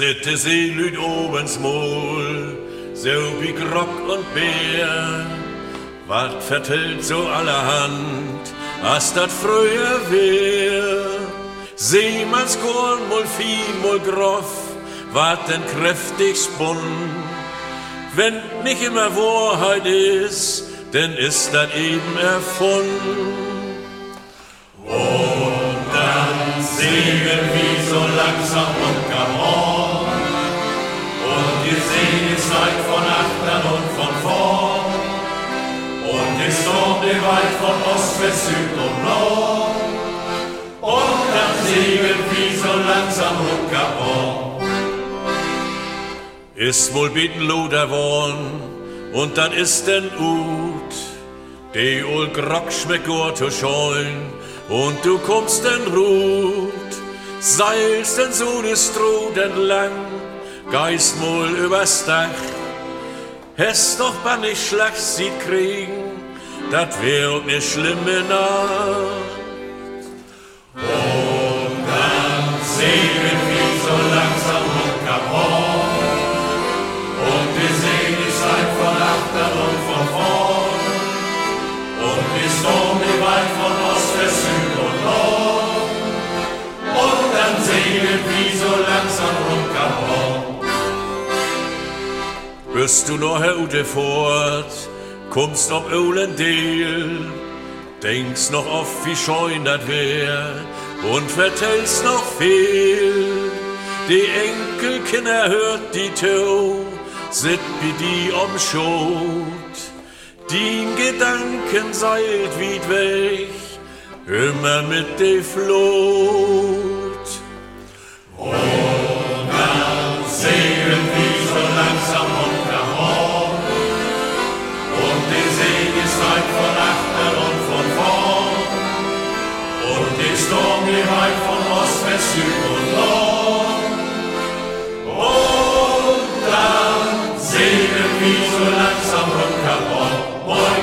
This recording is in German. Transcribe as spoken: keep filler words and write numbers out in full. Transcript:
Slitte sie lüd obens Mol, so wie Grock und Bär. Wat vertellt so allerhand, as dat früher wär. Seemanns Korn, mol Vieh, mol Groff, wat denn kräftig spun. Wenn nicht immer Wahrheit ist, denn ist dat eben erfunden. Und dann singen wir so langsam und gamon. Und ihr sehen es weit von achtern und von vorn. Und es stormt ihr weit von Ost, West, Süd und Nord. Und dann singen wir so langsam und gamon. Ist wohl bieten Luder worn, und dann ist denn ut. Die ol Grock schmeckt gut zu scheuen, und du kommst denn ruht. Seilst denn so des Strut entlang, geist wohl übers Dach. Hast doch mal nicht schlecht sieht kriegen, dat wird ne schlimme Nacht. Und dann singen wir so langsam und kaputt. Und wir sehen die Zeit von achtern und von vorn. Und wir stormen die weit von Ost, West, Süd und Nord. Und dann singen wir so langsam und kaputt. Bist du noch Herr Ute fort, kommst ob Ohlendeel, denkst noch oft wie scheun dat wär und vertellst noch viel. Die Enkelkinder hört die Tau, sit wie die am Schot. Die Gedanken seilt weit weg, immer mit de Flut. Und dann singen wir so langsam und kaputt. Und die sehen die Zeit von achtern und von vorn. Und die Sturm die weit von Ost, West, Süd und Nord. Und dann singen wir so langsam und kaputt.